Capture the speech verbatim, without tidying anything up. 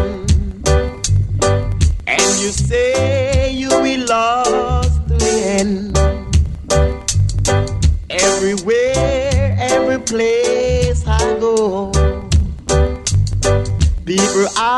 and you say you will lost to the end. Everywhere, every place I go, people are